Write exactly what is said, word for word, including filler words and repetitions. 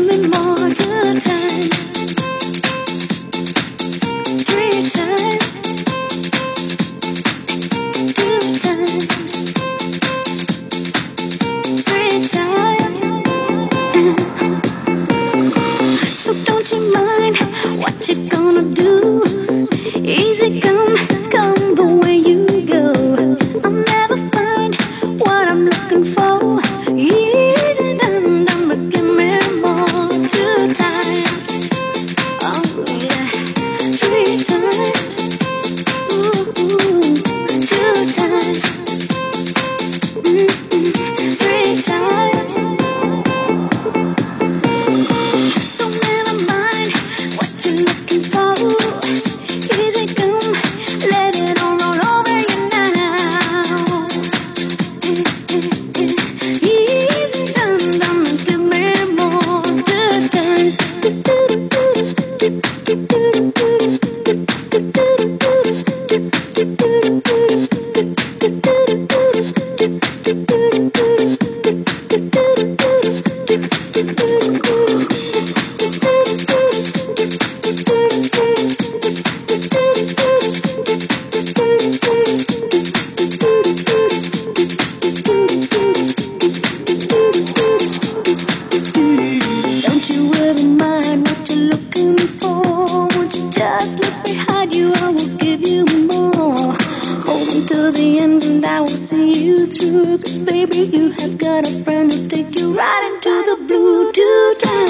me more two times, three times, two times, three times. So don't you mind what you gonna do? Easy come, come the way you go. I'll never find what I'm looking for. Easy done, done, but give me more. Two times, oh yeah, three times, ooh, ooh. Two times, mm-mm. Three times. So never mind what you're looking for. Easy come, let it all roll over you now. Easy done, done, give me more. Good times. Don't you ever mind what you're looking for. Won't you just look behind you? I will give you more. Hold on to the end and I will see you through. 'Cause baby, you have got a friend who'll take you right into the blue. Two times.